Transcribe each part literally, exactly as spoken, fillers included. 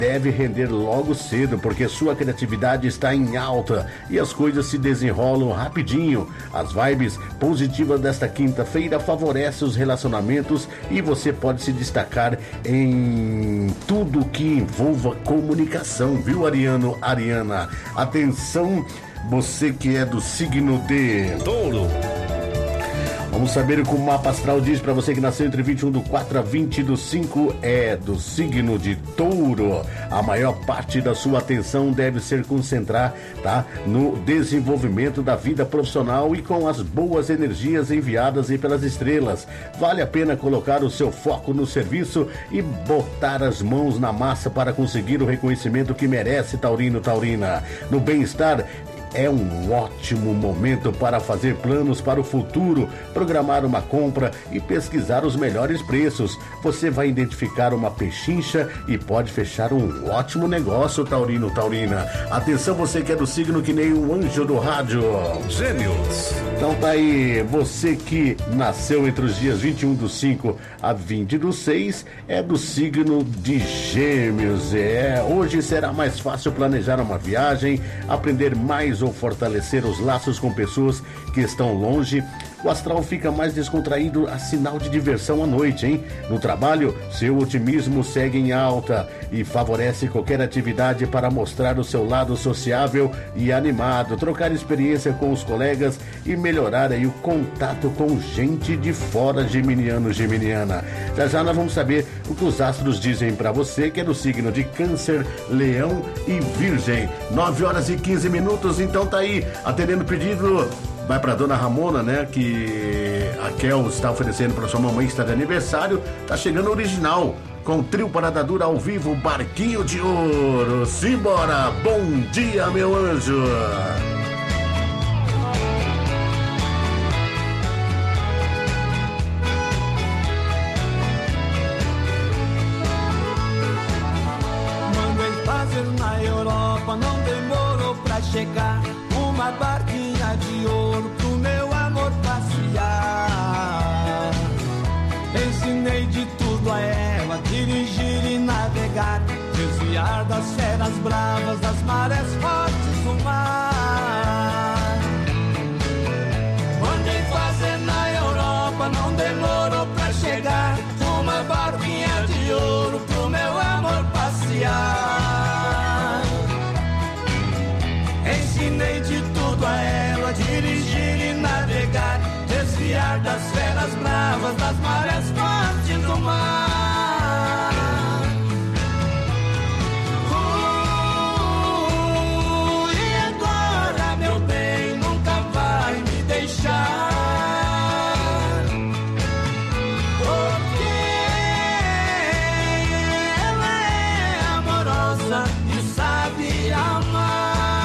deve render logo cedo, porque sua criatividade está em alta e as coisas se desenrolam rapidinho. As vibes positivas desta quinta-feira favorecem os relacionamentos e você pode se destacar em tudo que envolva comunicação, viu, Ariano, Ariana? Atenção, você que é do signo de Touro. Vamos saber o que o mapa astral diz para você que nasceu entre vinte e um do quatro a vinte do cinco, é do signo de Touro. A maior parte da sua atenção deve ser concentrar, tá, no desenvolvimento da vida profissional e com as boas energias enviadas aí pelas estrelas. Vale a pena colocar o seu foco no serviço e botar as mãos na massa para conseguir o reconhecimento que merece, Taurino, Taurina. No bem-estar, é um ótimo momento para fazer planos para o futuro, programar uma compra e pesquisar os melhores preços. Você vai identificar uma pechincha e pode fechar um ótimo negócio, Taurino, Taurina. Atenção, você que é do signo que nem um anjo do rádio. Gêmeos. Então tá aí, você que nasceu entre os dias vinte e um do cinco a vinte do seis, é do signo de Gêmeos. É, hoje será mais fácil planejar uma viagem, aprender mais ou fortalecer os laços com pessoas que estão longe. O astral fica mais descontraído, a sinal de diversão à noite, hein? No trabalho, seu otimismo segue em alta e favorece qualquer atividade para mostrar o seu lado sociável e animado, trocar experiência com os colegas e melhorar aí o contato com gente de fora, geminiano, geminiana. Já já nós vamos saber o que os astros dizem para você, que é do signo de Câncer, Leão e Virgem. nove horas e quinze minutos, então tá aí, atendendo o pedido. Vai pra dona Ramona, né? Que a Kel está oferecendo pra sua mamãe que está de aniversário. Tá chegando o original, com o trio Parada Dura ao vivo, Barquinho de Ouro. Simbora! Bom dia, meu anjo! Mandei fazer na Europa, não demorou pra chegar. Uma barquinha de ouro pro meu amor passear. Ensinei de tudo a ela, dirigir e navegar, desviar das feras bravas, das marés fortes do mar. Mandei fazer na Europa, não demorou pra chegar. Uma barquinha de ouro pro meu amor passear. Ensinei de tudo a ela, dirigir e navegar, desviar das feras bravas, das marés fortes do mar. Uh, e agora, meu bem, nunca vai me deixar. Porque ela é amorosa e sabe amar.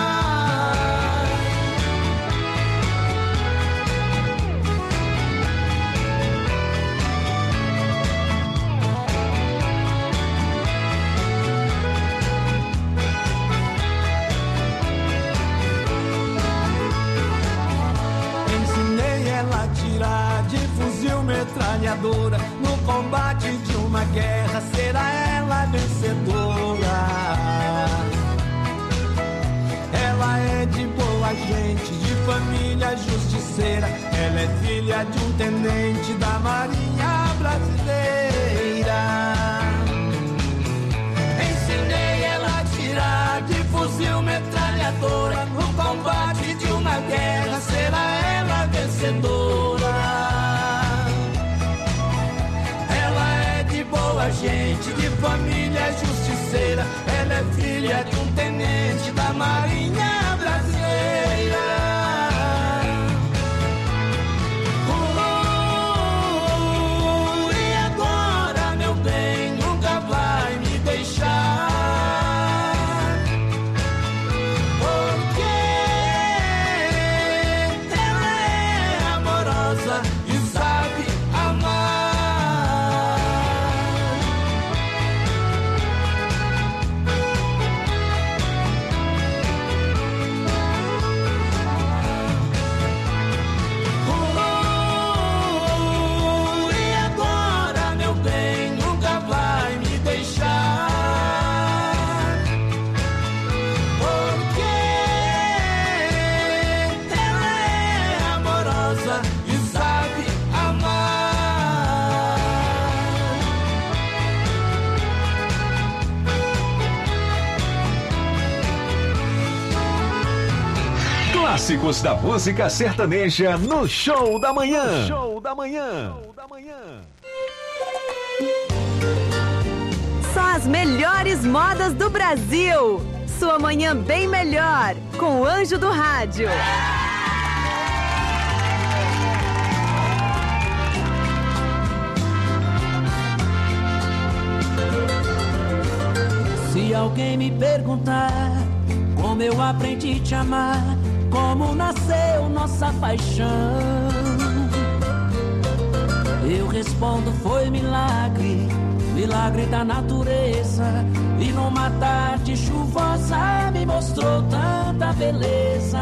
Metralhadora, no combate de uma guerra, será ela vencedora. Ela é de boa gente, de família justiceira. Ela é filha de um tenente da Marinha Brasileira. Ensinei ela a tirar de fuzil metralhadora, no combate de uma guerra, será ela vencedora. Boa gente, de família justiceira. Ela é filha de um tenente da Marinha Brasileira. Uh, e agora, meu bem, nunca vai me deixar. Porque ela é amorosa e sabe amar. clássicos da música sertaneja no Show da Manhã. Show da Manhã. Show da Manhã. Só as melhores modas do Brasil. Sua manhã bem melhor com o Anjo do Rádio. Se alguém me perguntar como eu aprendi a te amar, como nasceu nossa paixão, eu respondo: foi milagre, milagre da natureza. E numa tarde chuvosa me mostrou tanta beleza.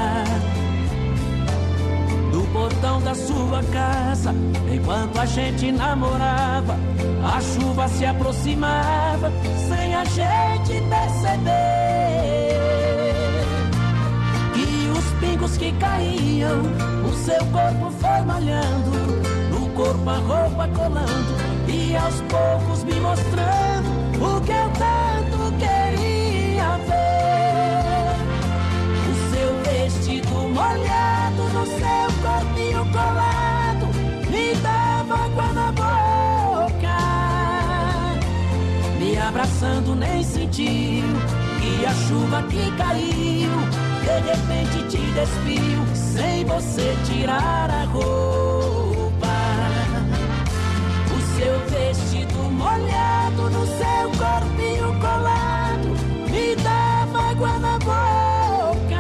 No portão da sua casa, enquanto a gente namorava, a chuva se aproximava sem a gente perceber. E os pingos que caíam, o seu corpo foi molhando, no corpo a roupa colando, e aos poucos me mostrando o que eu tanto queria ver. O seu vestido molhado, no seu corpinho colado, me dava água na boca. Me abraçando nem sentiu, e a chuva que caiu de repente te despiu, sem você tirar a roupa. O seu vestido molhado, no seu corpinho colado, me dava água na boca.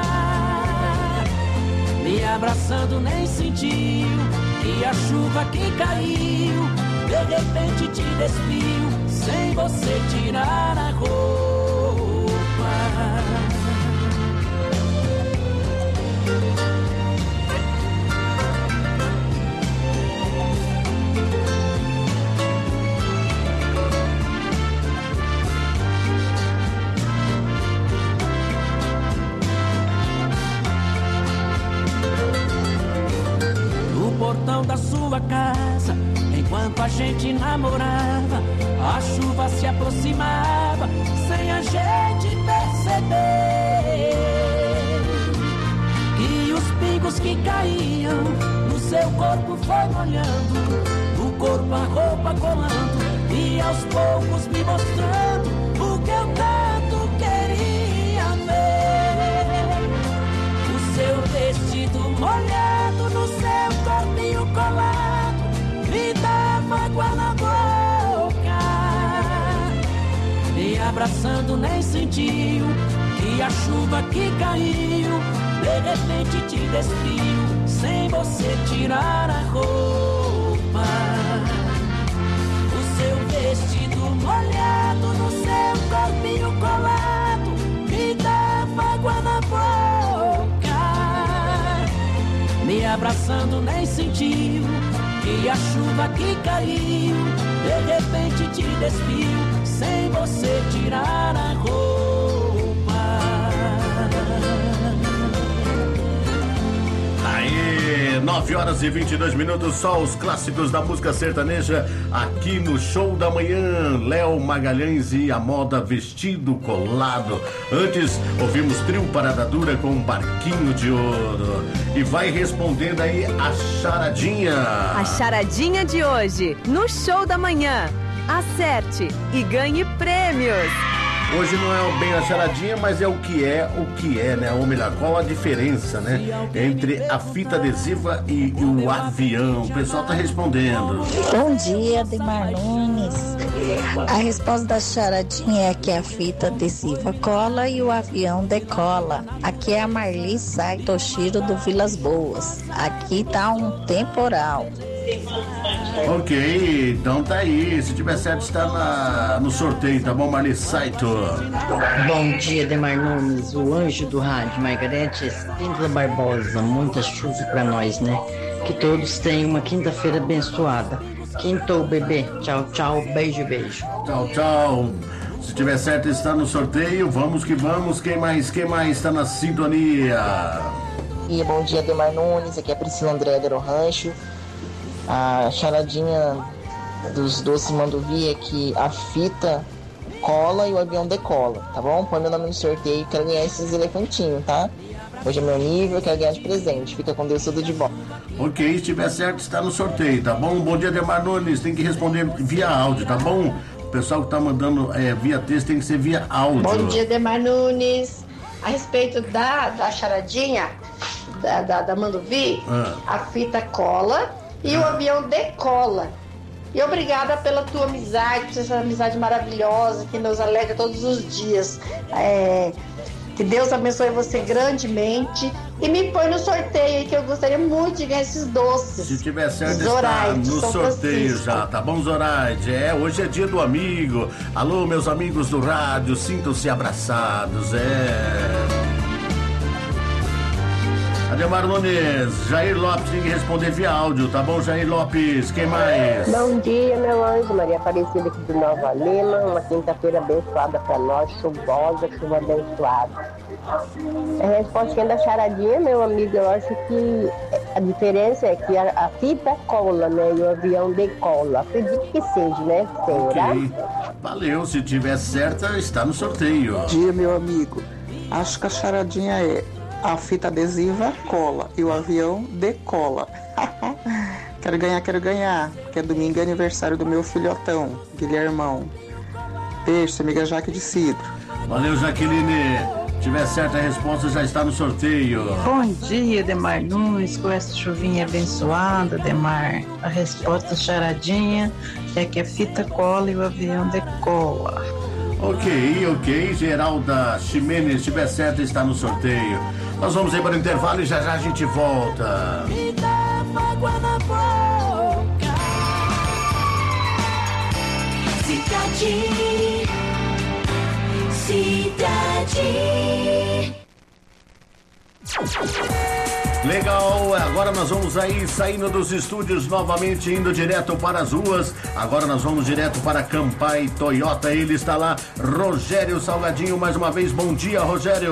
Me abraçando nem sentiu, e a chuva que caiu de repente te despiu, sem você tirar a roupa. No portão da sua casa, enquanto a gente namorava, a chuva se aproximava sem a gente perceber. E os pingos que caíam no seu corpo foi molhando, no corpo a roupa colando, e aos poucos me mostrando o que eu tanto queria ver. O seu vestido molhado, no seu corpinho colado, me dava água na boca. Me abraçando nem sentiu, e a chuva que caiu de repente te despiu, sem você tirar a roupa. O seu vestido molhado, no seu corpinho colado, me dava água na boca. Me abraçando nem sentiu, e a chuva que caiu de repente te despiu, sem você tirar a roupa. Aí, nove horas e vinte e dois minutos, só os clássicos da música sertaneja aqui no Show da Manhã. Léo Magalhães e a moda Vestido Colado. Antes, ouvimos Trio Parada Dura com um Barquinho de Ouro. E vai respondendo aí a charadinha. A charadinha de hoje, no Show da Manhã. Acerte e ganhe prêmios. Hoje não é bem a charadinha, mas é o que é, o que é, né? Ou melhor, qual a diferença, né? Entre a fita adesiva e, e o avião. O pessoal tá respondendo. Bom dia, Demar Nunes. A resposta da charadinha é que a fita adesiva cola e o avião decola. Aqui é a Marli Sai Toshiro do Vilas Boas. Aqui tá um temporal. Ok, então tá aí. Se tiver certo, está na, no sorteio, tá bom, Marli Saito? Bom dia, Demar Nunes, o anjo do rádio, Margarete Espíndola Barbosa. Muita chuva pra nós, né? Que todos tenham uma quinta-feira abençoada. Quintou, bebê. Tchau, tchau. Beijo, beijo. Tchau, tchau. Se tiver certo, está no sorteio. Vamos que vamos. Quem mais? Quem mais está na sintonia? E bom dia, Demar Nunes. Aqui é a Priscila André do Rancho. A charadinha dos doces Manduvi é que a fita cola e o avião decola, tá bom? Põe meu nome no sorteio, quero ganhar esses elefantinhos, tá? Hoje é meu nível, quero ganhar de presente. Fica com Deus, tudo de bom. Ok, se estiver certo, está no sorteio, tá bom? Bom dia, Ademar Nunes. Tem que responder via áudio, tá bom? O pessoal que tá mandando é, via texto tem que ser via áudio. Bom dia, Ademar Nunes. A respeito da, da charadinha, da, da, da Manduvi, ah. a fita cola e ah. o avião decola. E obrigada pela tua amizade, por essa amizade maravilhosa que nos alegra todos os dias. É, que Deus abençoe você grandemente. E me põe no sorteio aí, que eu gostaria muito de ganhar esses doces. Se tiver certo, está no sorteio já, tá bom, Zoraide? É, hoje é dia do amigo. Alô, meus amigos do rádio, sintam-se abraçados, é... Ademar Nunes, Jair Lopes tem que responder via áudio, tá bom, Jair Lopes? Quem mais? Bom dia, meu anjo, Maria Aparecida aqui de Nova Lima, uma quinta-feira abençoada pra nós, chuvosa, chuva abençoada. A resposta da charadinha, meu amigo, eu acho que a diferença é que a, a fita cola, né, e o avião decola. Acredito que seja, né, será? Ok, valeu, se tiver certa, está no sorteio. Bom dia, meu amigo, acho que a charadinha é a fita adesiva cola e o avião decola. Quero ganhar, quero ganhar, porque é domingo é aniversário do meu filhotão, Guilhermão. Beijo, amiga Jaque de Cidro. Valeu, Jaqueline. Se tiver certa a resposta, já está no sorteio. Bom dia, Ademar Nunes, com essa chuvinha abençoada, Ademar. A resposta da charadinha é que a fita cola e o avião decola. Ok, ok, Geralda Ximenes, se tiver certo, está no sorteio. Nós vamos aí para o intervalo e já já a gente volta. Me dava água na boca. Cidade, cidade. Legal, agora nós vamos aí saindo dos estúdios novamente, indo direto para as ruas. Agora nós vamos direto para Campai Toyota, ele está lá, Rogério Salgadinho, mais uma vez, bom dia, Rogério.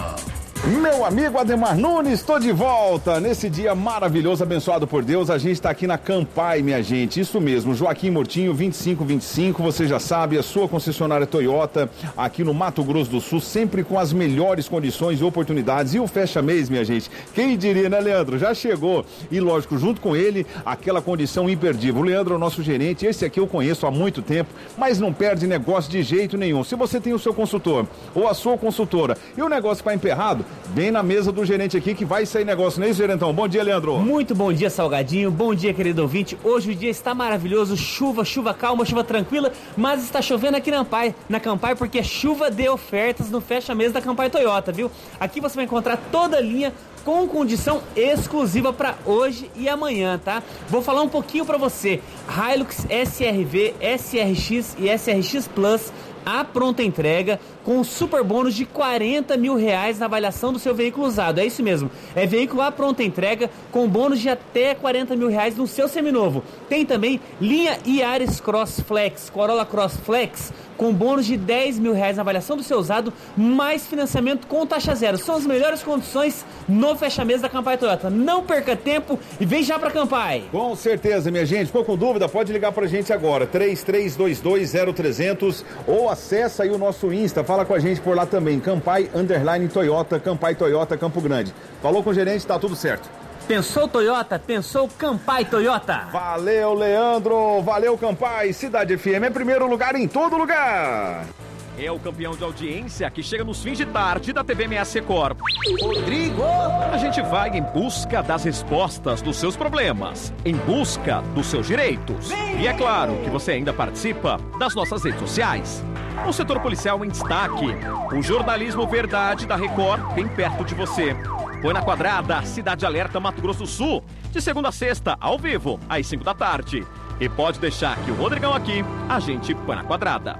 Meu amigo Ademar Nunes, estou de volta nesse dia maravilhoso, abençoado por Deus. A gente está aqui na Campai, minha gente, isso mesmo, Joaquim Murtinho, vinte e cinco vinte e cinco, você já sabe, a sua concessionária Toyota aqui no Mato Grosso do Sul, sempre com as melhores condições e oportunidades. E o fecha mês, minha gente, quem diria, né, Leandro? Já chegou e, lógico, junto com ele, aquela condição imperdível. O Leandro é o nosso gerente, esse aqui eu conheço há muito tempo, mas não perde negócio de jeito nenhum. Se você tem o seu consultor ou a sua consultora e o negócio está emperrado, bem na mesa do gerente aqui que vai sair negócio, não é isso, gerentão? Bom dia, Leandro. Muito bom dia, Salgadinho. Bom dia, querido ouvinte. Hoje o dia está maravilhoso, chuva, chuva calma, chuva tranquila, mas está chovendo aqui na Campai, na Campai porque é chuva de ofertas no fecha-mês da Campai Toyota, viu? Aqui você vai encontrar toda a linha com condição exclusiva para hoje e amanhã, tá? Vou falar um pouquinho para você. Hilux S R V, S R X e S R X Plus, a pronta entrega, com um super bônus de quarenta mil reais na avaliação do seu veículo usado. É isso mesmo, é veículo à pronta entrega, com bônus de até quarenta mil reais no seu seminovo. Tem também linha Yaris Cross Flex, Corolla Cross Flex, com bônus de dez mil reais na avaliação do seu usado, mais financiamento com taxa zero. São as melhores condições no fecha-mês da Campai Toyota. Não perca tempo e vem já pra Campai. Com certeza, minha gente. Ficou com dúvida? Pode ligar pra gente agora, três três dois dois zero trezentos, ou acessa aí o nosso Insta, fala com a gente por lá também, Campai Underline Toyota, Campai Toyota Campo Grande. Falou com o gerente, tá tudo certo. Pensou Toyota? Pensou Campai Toyota. Valeu, Leandro. Valeu, Campai. Cidade F M é primeiro lugar em todo lugar. É o campeão de audiência que chega nos fins de tarde da T V M S Record. Rodrigo! A gente vai em busca das respostas dos seus problemas, em busca dos seus direitos. E é claro que você ainda participa das nossas redes sociais. O setor policial em destaque. O jornalismo verdade da Record bem perto de você. Põe na quadrada, Cidade Alerta Mato Grosso do Sul, de segunda a sexta, ao vivo, às cinco da tarde. E pode deixar que o Rodrigão aqui, a gente põe na quadrada.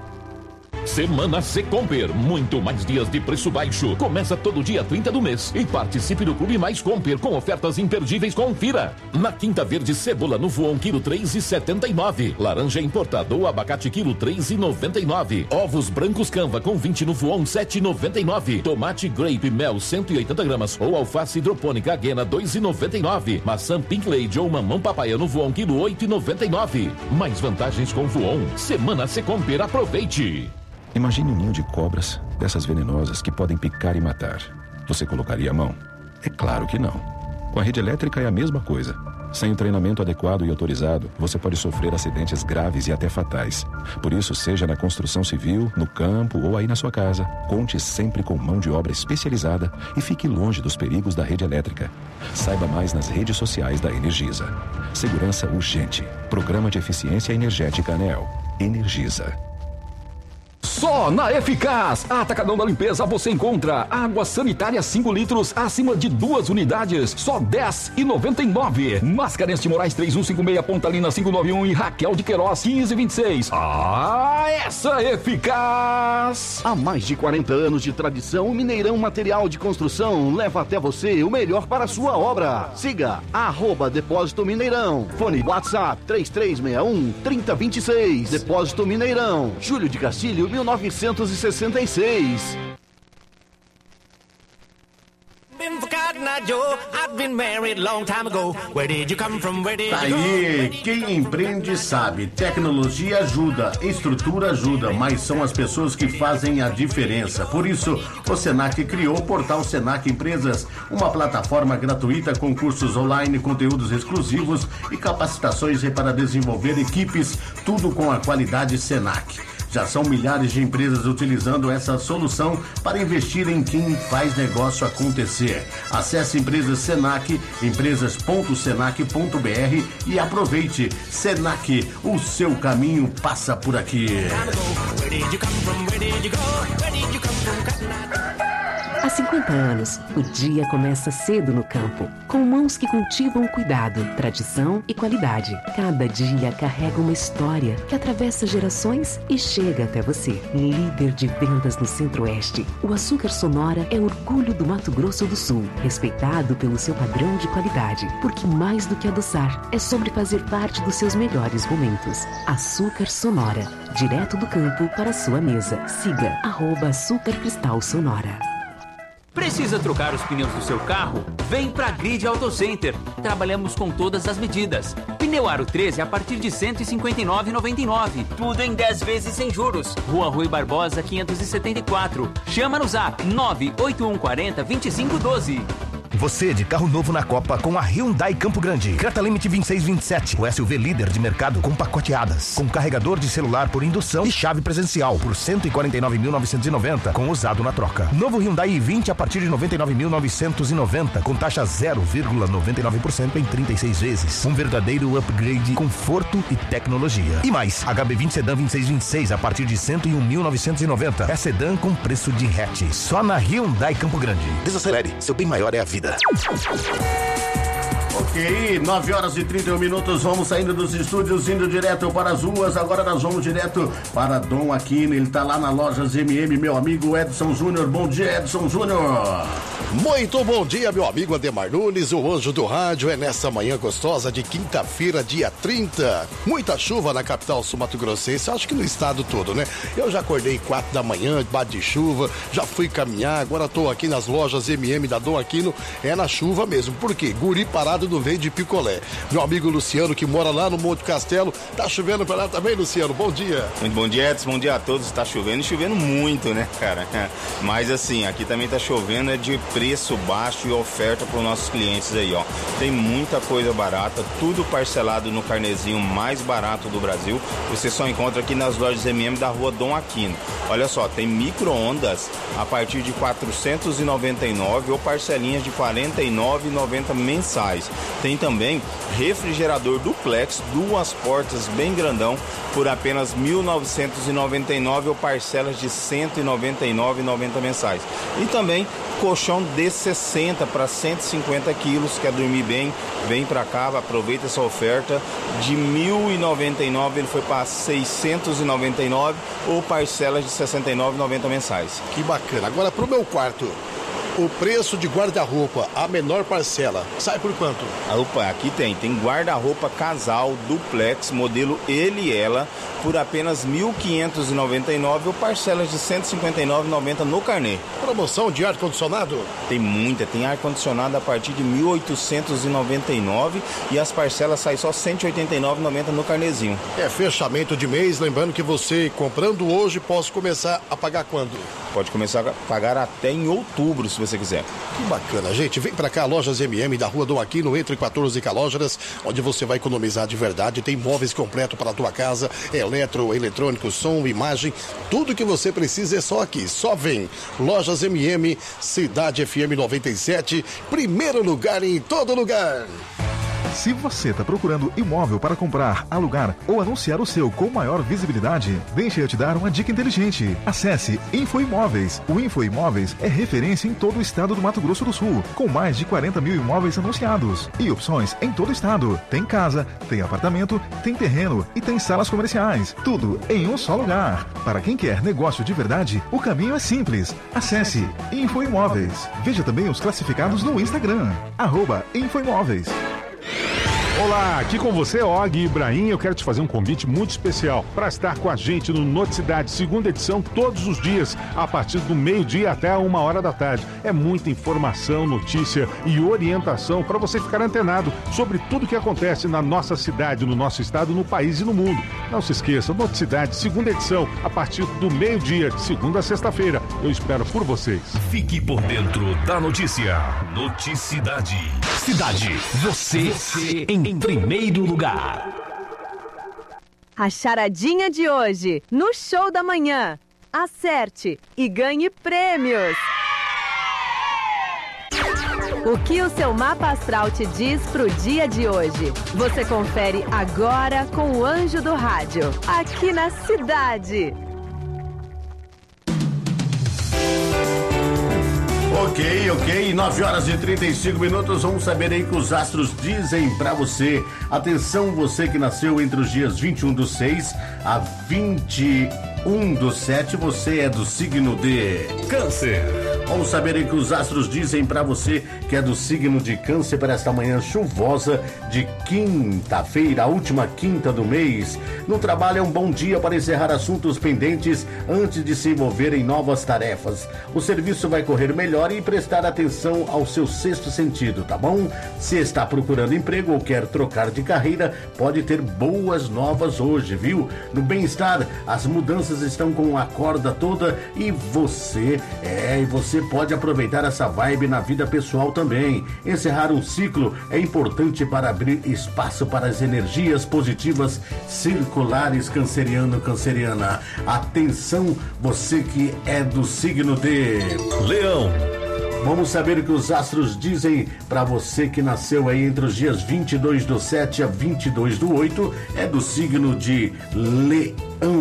Semana Secomper, muito mais dias de preço baixo. Começa todo dia trinta do mês e participe do Clube Mais Comper com ofertas imperdíveis. Confira. Na Quinta Verde, cebola no voão, quilo três e setenta e nove. Laranja importada ou abacate, quilo três e noventa e nove. Ovos brancos Canva com vinte no voão, sete e noventa e nove. Tomate Grape Mel, cento e oitenta gramas ou alface hidropônica Aguena, dois e noventa e nove. Maçã Pink Lady ou mamão papaya no voão, quilo oito e noventa e nove. Mais vantagens com voão. Semana Secomper, aproveite. Imagine um ninho de cobras, dessas venenosas que podem picar e matar. Você colocaria a mão? É claro que não. Com a rede elétrica é a mesma coisa. Sem o treinamento adequado e autorizado, você pode sofrer acidentes graves e até fatais. Por isso, seja na construção civil, no campo ou aí na sua casa, conte sempre com mão de obra especializada e fique longe dos perigos da rede elétrica. Saiba mais nas redes sociais da Energisa. Segurança urgente. Programa de Eficiência Energética ANEEL. Energisa. Só na Eficaz, Atacadão da Limpeza, você encontra água sanitária cinco litros acima de duas unidades, só dez reais e noventa e nove centavos. Mascarenhas de Moraes três um cinco seis, Pontalina cinco nove um e Raquel de Queiroz quinze vinte e seis. Ah, essa é Eficaz! Há mais de quarenta anos de tradição, o Mineirão Material de Construção leva até você o melhor para a sua obra. Siga arroba Depósito Mineirão. Fone WhatsApp três três seis um, três zero dois seis. Depósito Mineirão. Júlio de Castilho, mil novecentos e sessenta e seis. Tá aí, quem empreende sabe, tecnologia ajuda, estrutura ajuda, mas são as pessoas que fazem a diferença. Por isso, o Senac criou o portal Senac Empresas, uma plataforma gratuita com cursos online, conteúdos exclusivos e capacitações para desenvolver equipes, tudo com a qualidade Senac. Já são milhares de empresas utilizando essa solução para investir em quem faz negócio acontecer. Acesse Empresas Senac, empresas ponto senac ponto b r e aproveite. Senac, o seu caminho passa por aqui. Há cinquenta anos, o dia começa cedo no campo, com mãos que cultivam cuidado, tradição e qualidade. Cada dia carrega uma história que atravessa gerações e chega até você. Líder de vendas no Centro-Oeste, o Açúcar Sonora é orgulho do Mato Grosso do Sul, respeitado pelo seu padrão de qualidade, porque mais do que adoçar, é sobre fazer parte dos seus melhores momentos. Açúcar Sonora, direto do campo para a sua mesa. Siga arroba Açúcar Cristal Sonora. Precisa trocar os pneus do seu carro? Vem pra Grid Auto Center. Trabalhamos com todas as medidas. Pneu Aro treze a partir de cento e cinquenta e nove reais e noventa e nove centavos. Tudo em dez vezes sem juros. Rua Rui Barbosa, quinhentos e setenta e quatro. Chama no zap nove oito um quatro zero, dois cinco um dois. Você de carro novo na Copa com a Hyundai Campo Grande. Creta Limite vinte e seis vinte e sete. O S U V líder de mercado com pacoteadas. Com carregador de celular por indução e chave presencial por cento e quarenta e nove mil novecentos e noventa com usado na troca. Novo Hyundai i vinte a partir de noventa e nove mil novecentos e noventa com taxa zero vírgula noventa e nove por cento em trinta e seis vezes. Um verdadeiro upgrade, conforto e tecnologia. E mais, H B vinte Sedan vinte e seis vinte e seis a partir de cento e um mil novecentos e noventa. É sedã com preço de hatch. Só na Hyundai Campo Grande. Desacelere, seu bem maior é a vida. Ok, nove horas e trinta e um minutos, vamos saindo dos estúdios, indo direto para as ruas. Agora nós vamos direto para Dom Aquino, ele tá lá na Lojas M M, meu amigo Edson Júnior. Bom dia, Edson Júnior. Muito bom dia, meu amigo Ademar Nunes, o anjo do rádio. É nessa manhã gostosa de quinta-feira, dia trinta. Muita chuva na capital sul-mato-grossense, acho que no estado todo, né? Eu já acordei quatro da manhã, debaixo de chuva, já fui caminhar, agora tô aqui nas lojas M M da Dom Aquino, é na chuva mesmo. Por quê? Guri parado no veio de picolé. Meu amigo Luciano, que mora lá no Monte Castelo, tá chovendo pra lá também, Luciano? Bom dia. Muito bom dia, Edson, bom dia a todos. Tá chovendo e chovendo muito, né, cara? Mas assim, aqui também tá chovendo, é de preço baixo e oferta para os nossos clientes aí, ó. Tem muita coisa barata, tudo parcelado no carnezinho mais barato do Brasil. Você só encontra aqui nas lojas M M da rua Dom Aquino. Olha só, tem micro-ondas a partir de quatrocentos e noventa e nove ou parcelinhas de quarenta e nove reais e noventa centavos mensais. Tem também refrigerador duplex, duas portas bem grandão, por apenas mil novecentos e noventa e nove ou parcelas de cento e noventa e nove reais e noventa centavos mensais. E também colchão D sessenta para cento e cinquenta quilos, quer dormir bem, vem pra cá, aproveita essa oferta. De mil e noventa e nove ele foi para seiscentos e noventa e nove ou parcelas de sessenta e nove reais e noventa centavos mensais. Que bacana. Agora pro meu quarto, o preço de guarda-roupa, a menor parcela, sai por quanto? Opa, aqui tem, tem guarda-roupa casal, duplex, modelo ele e ela, por apenas mil quinhentos e noventa e nove ou parcelas de cento e cinquenta e nove reais e noventa centavos no carnê. promoção de ar-condicionado? Tem muita, tem ar-condicionado a partir de mil oitocentos e noventa e nove e as parcelas saem só cento e oitenta e nove reais e noventa centavos no carnezinho. É fechamento de mês, lembrando que você comprando hoje pode começar a pagar quando? Pode começar a pagar até em outubro, se você quiser. Que bacana, gente. Vem pra cá, Lojas M M, da Rua Dom Aquino, entre quatorze Calógeras, onde você vai economizar de verdade. Tem móveis completos para a tua casa, eletro, eletrônico, som, imagem, tudo que você precisa é só aqui. Só vem. Lojas M M, Cidade F M noventa e sete, primeiro lugar em todo lugar. Se você está procurando imóvel para comprar, alugar ou anunciar o seu com maior visibilidade, deixa eu te dar uma dica inteligente. Acesse InfoImóveis. O InfoImóveis é referência em todo o estado do Mato Grosso do Sul, com mais de quarenta mil imóveis anunciados e opções em todo o estado. Tem casa, tem apartamento, tem terreno e tem salas comerciais. Tudo em um só lugar. Para quem quer negócio de verdade, o caminho é simples. Acesse InfoImóveis. Veja também os classificados no Instagram, arroba InfoImóveis. Olá, aqui com você, Og Ibrahim. Eu quero te fazer um convite muito especial para estar com a gente no Noticidade, segunda edição, todos os dias, a partir do meio-dia até uma hora da tarde. É muita informação, notícia e orientação para você ficar antenado sobre tudo que acontece na nossa cidade, no nosso estado, no país e no mundo. Não se esqueça, Noticidade, segunda edição, a partir do meio-dia, de segunda a sexta-feira. Eu espero por vocês. Fique por dentro da notícia. Noticidade. Cidade, você, você em Em primeiro lugar. A charadinha de hoje, no Show da Manhã. Acerte e ganhe prêmios. O que o seu mapa astral te diz pro dia de hoje? Você confere agora com o Anjo do Rádio, aqui na Cidade. Ok, ok, nove horas e trinta e cinco minutos, vamos saber aí o que os astros dizem pra você. Atenção, você que nasceu entre os dias vinte e um do seis a vinte e um do sete, você é do signo de Câncer. Vamos saber aí o que os astros dizem pra você que é do signo de Câncer para esta manhã chuvosa de quinta-feira, a última quinta do mês. No trabalho é um bom dia para encerrar assuntos pendentes antes de se envolver em novas tarefas. O serviço vai correr melhor e prestar atenção ao seu sexto sentido, tá bom? Se está procurando emprego ou quer trocar de carreira, pode ter boas novas hoje, viu? No bem-estar, as mudanças estão com a corda toda e você, é, e você pode aproveitar essa vibe na vida pessoal também. Encerrar um ciclo é importante para abrir espaço para as energias positivas circulares, canceriano, canceriana. Atenção, você que é do signo de Leão. Vamos saber o que os astros dizem para você que nasceu aí entre os dias vinte e dois do sete a vinte e dois do oito, é do signo de Leão.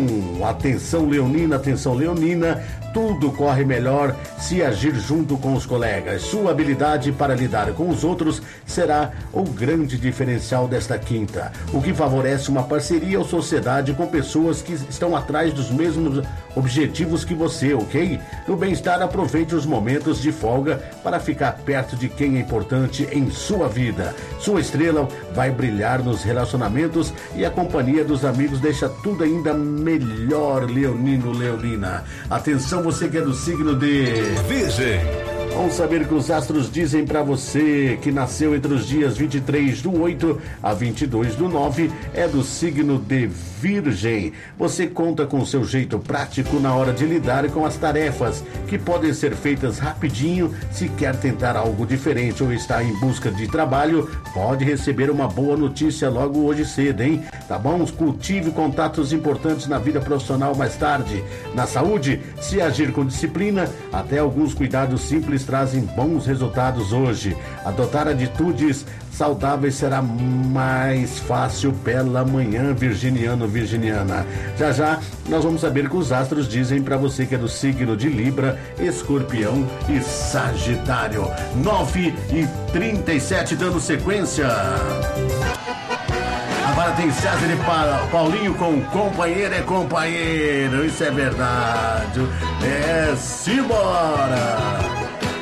Atenção, leonina, atenção, leonina. Tudo corre melhor se agir junto com os colegas. Sua habilidade para lidar com os outros será o grande diferencial desta quinta, o que favorece uma parceria ou sociedade com pessoas que estão atrás dos mesmos objetivos que você, ok? No bem-estar, aproveite os momentos de folga para ficar perto de quem é importante em sua vida. Sua estrela vai brilhar nos relacionamentos e a companhia dos amigos deixa tudo ainda melhor, leonino, leonina. Atenção, você que é do signo de Virgem. Vamos saber o que os astros dizem para você que nasceu entre os dias vinte e três do oito a vinte e dois do nove, é do signo de Virgem. Você conta com seu jeito prático na hora de lidar com as tarefas, que podem ser feitas rapidinho. Se quer tentar algo diferente ou está em busca de trabalho, pode receber uma boa notícia logo hoje cedo, hein? Tá bom? Cultive contatos importantes na vida profissional mais tarde. Na saúde, se agir com disciplina, até alguns cuidados simples trazem bons resultados hoje. Adotar atitudes saudáveis será mais fácil pela manhã, virginiano, virginiana. Já já nós vamos saber o que os astros dizem para você que é do signo de Libra, Escorpião e Sagitário. nove e trinta e sete, dando sequência. Agora tem César e Paulinho com companheiro é companheiro, isso é verdade. É, simbora!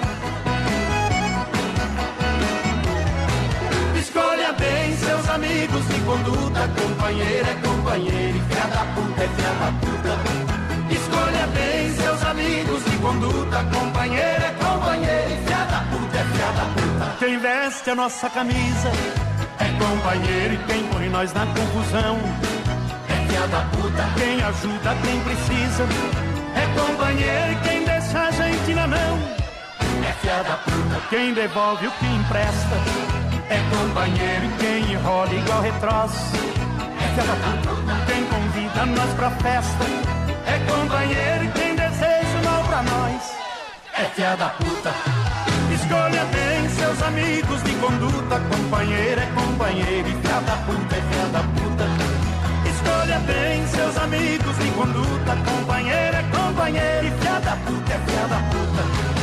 Bem, seus amigos de conduta, companheiro é companheiro e filha da puta é filha da puta. Escolha bem, seus amigos amigos de conduta, companheiro é companheiro e fia da puta é fia da puta. Quem veste a nossa camisa é companheiro e quem põe nós na confusão é fia da puta. Quem ajuda quem precisa é companheiro e quem deixa a gente na mão é fia da puta. Quem devolve o que empresta é companheiro e quem enrola igual retroço é fia da puta. Quem convida nós pra festa é companheiro e quem deseja o mal pra nós é fia da puta. Escolha bem seus amigos de conduta, companheiro é companheiro e fia da puta é fia da puta. Escolha bem seus amigos de conduta, companheiro é companheiro e fia da puta é fia da puta.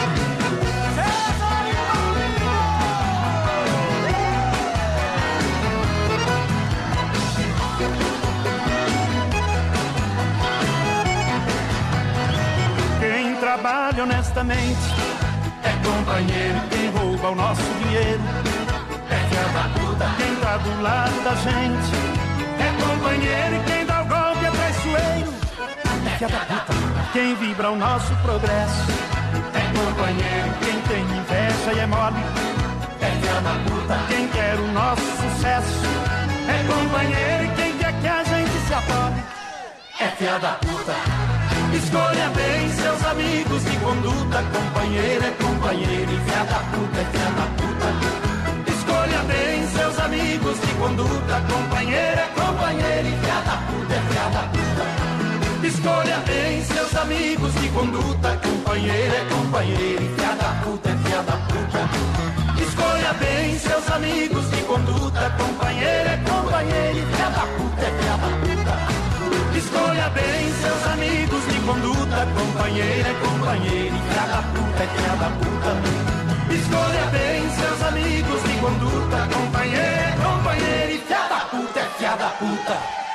Quem trabalha honestamente é companheiro, quem rouba o nosso dinheiro é fia da puta. Quem tá do lado da gente é companheiro e quem dá o golpe é traiçoeiro é fia da puta. Quem vibra o nosso progresso é companheiro, quem tem inveja e é mole é fia da puta. Quem quer o nosso sucesso é companheiro e quem quer que a gente se apole é fia da puta. Escolha bem seus amigos de conduta, companheiro é companheiro e fia da puta é fia da puta. Escolha bem seus amigos de conduta, companheiro é companheiro e fia da puta é fia da puta. Escolha bem seus amigos de conduta, companheiro é companheiro e fia da puta é fia da puta. Escolha bem seus amigos de conduta, companheiro é companheiro e fia da puta é fia da puta. Escolha bem seus amigos de conduta, companheiro é companheiro e fia da puta é fia da puta. Escolha bem seus amigos de conduta, companheiro é companheiro e fia da puta é fia da puta.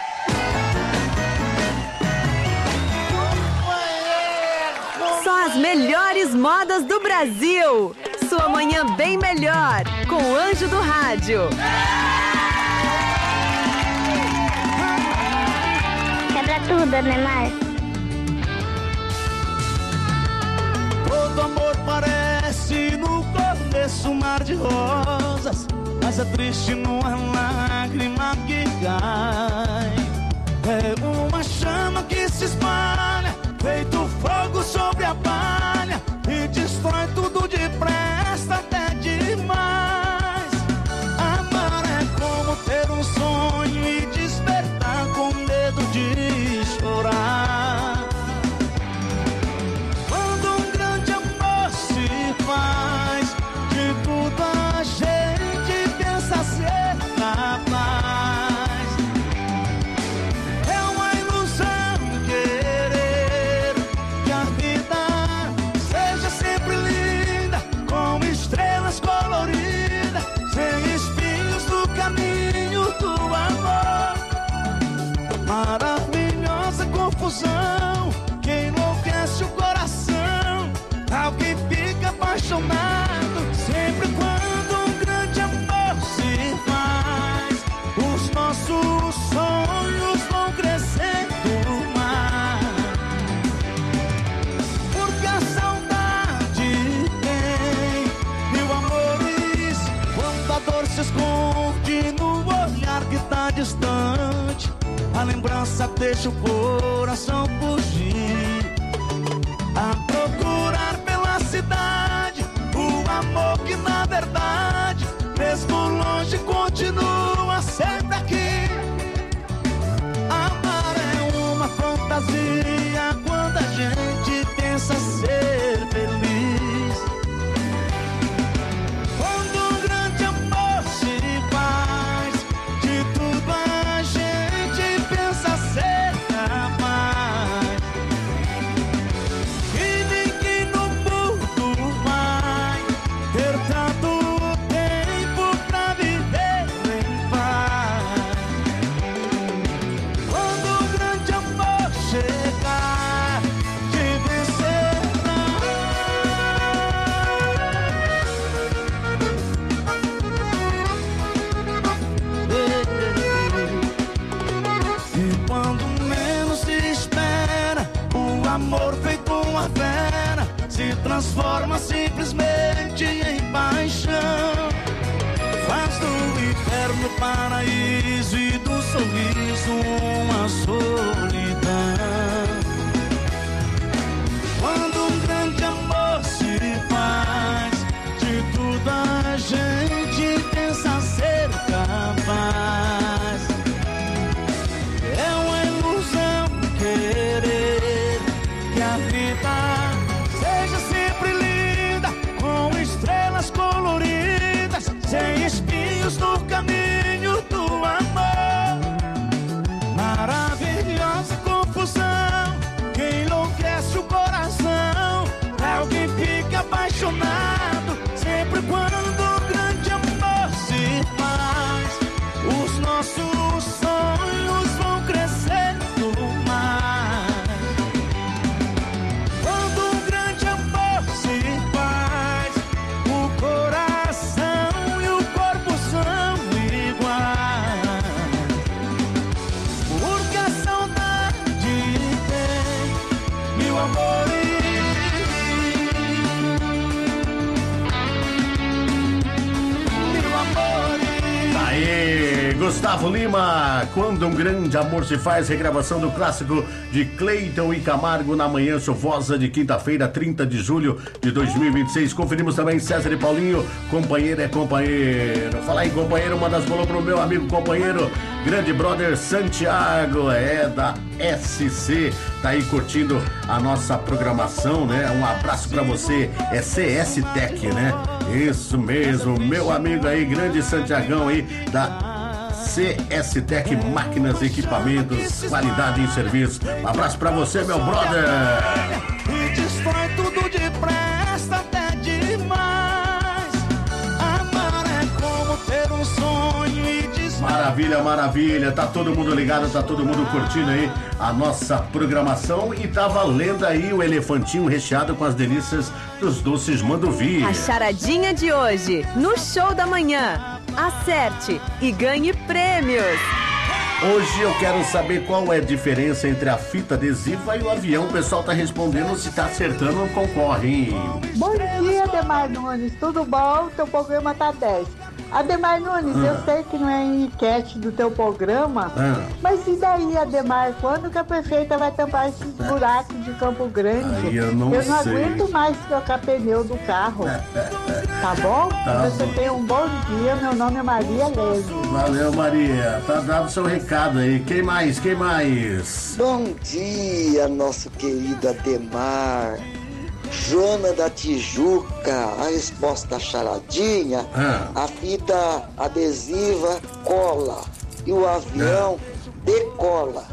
Só as melhores modas do Brasil. Sua manhã bem melhor com o Anjo do Rádio. Quebra tudo, né, Márcio? Todo amor parece no começo um mar de rosas, mas é triste numa lágrima que cai. É uma chama que se espalha, feito fogo sobre a palha, e destrói tudo depressa, até demais. Amar é como ter um sonho e despertar com medo de chorar. Quando um grande amor se faz, de tudo a gente pensa ser capaz. É uma ilusão querer que a vida seja sempre linda, com estrelas coloridas, sem espinhos no caminho do amor. Maravilhosa confusão que enlouquece o coração. Alguém fica apaixonado sempre quando um grande amor se faz. Os nossos sonhos vão crescendo mais, porque a saudade tem mil amores. Quando a dor se esconde no olhar que tá distante, a lembrança deixa o coração fugir, a procurar pela cidade o amor que na verdade, mesmo longe, continua sempre aqui. Amar é uma fantasia quando a gente pensa ser feliz. Quando um grande amor se faz, de tudo a gente pensa ser capaz. transforma simplesmente em paixão. Faz do inferno paraíso e do sorriso uma solidão. Quando um grande amor se faz, de tudo a gente pensa ser capaz. É uma ilusão querer que a vida seja sempre linda, com estrelas coloridas, sem espinhos no caminho do amor. Maravilhosa confusão que enlouquece o coração. Alguém fica apaixonado sempre quando o grande amor se faz. Os nossos sonhos vão crescendo mais. Quando um grande amor se faz, o coração e o corpo são iguais. Porque a saudade tem mil amores. Aê, Gustavo Lima, quando um grande amor se faz, regravação do clássico de Cleiton e Camargo na manhã chuvosa de quinta-feira, trinta de julho de dois mil e vinte e seis. Conferimos também César e Paulinho, companheiro é companheiro. Falar em companheiro, uma das bolou pro meu amigo companheiro, grande brother Santiago, é da S C, tá aí curtindo a nossa programação, né? Um abraço pra você, é C S Tech, né? Isso mesmo, meu amigo aí, grande Santiagão aí da C S Tech, máquinas, equipamentos, qualidade em serviço. Um abraço pra você, meu brother. E destrói tudo depressa, até demais. Amar é como ter um sonho e desmaia. Maravilha, maravilha, tá todo mundo ligado, tá todo mundo curtindo aí a nossa programação e tá valendo aí o elefantinho recheado com as delícias dos doces Manduvi. A charadinha de hoje, no show da manhã. Acerte e ganhe prêmios. Hoje eu quero saber qual é a diferença entre a fita adesiva e o avião. O pessoal tá respondendo, se tá acertando ou concorre, hein? Bom dia, Ademar Nunes, tudo bom? Teu programa tá dez. Ademar Nunes, ah. eu sei que não é enquete do teu programa, ah. mas e daí, Ademar, quando que a prefeita vai tampar esses buracos de Campo Grande? Aí eu não, eu não sei. aguento mais trocar pneu do carro. Tá bom? Tá Você bom. tem um bom dia, meu nome é Maria Leve. Valeu, Maria, tá dado o seu recado aí. Quem mais? Quem mais? Bom dia, nosso querido Ademar. Joana da Tijuca, a resposta da charadinha, ah. a fita adesiva cola e o avião ah. decola.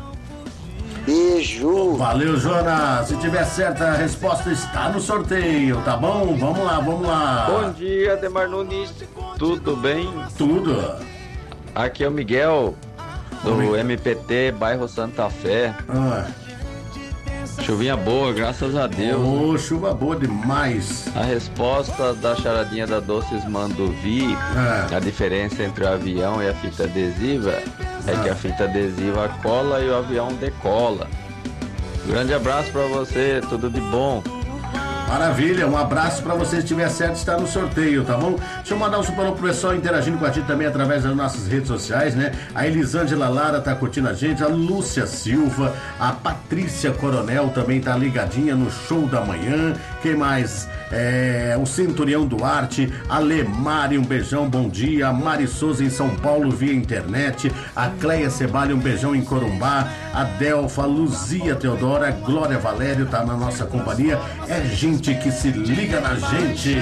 Beijo. Valeu, Joana. Se tiver certa, a resposta está no sorteio, tá bom? Vamos lá, vamos lá. Bom dia, Ademar Nunes. Tudo bem? Tudo. Aqui é o Miguel, do Oi. M P T, bairro Santa Fé. Ah. Chuvinha boa, graças a Deus. Oh, chuva boa demais. A resposta da charadinha da Doces Manduvi, ah. a diferença entre o avião e a fita adesiva é ah. que a fita adesiva cola e o avião decola. Grande abraço pra você, tudo de bom. Maravilha, um abraço pra você, se tiver certo, está no sorteio, tá bom? Deixa eu mandar um super alô pro pessoal interagindo com a gente também através das nossas redes sociais, né? A Elisângela Lara tá curtindo a gente, a Lúcia Silva, a Patrícia Coronel também tá ligadinha no show da manhã. Quem mais? É, o Centurião Duarte, a Lemari, um beijão, bom dia. A Mari Souza em São Paulo via internet, a Cleia Cebalha, um beijão em Corumbá, a Delfa, a Luzia Teodora, a Glória Valério tá na nossa companhia. É gente que se liga na gente.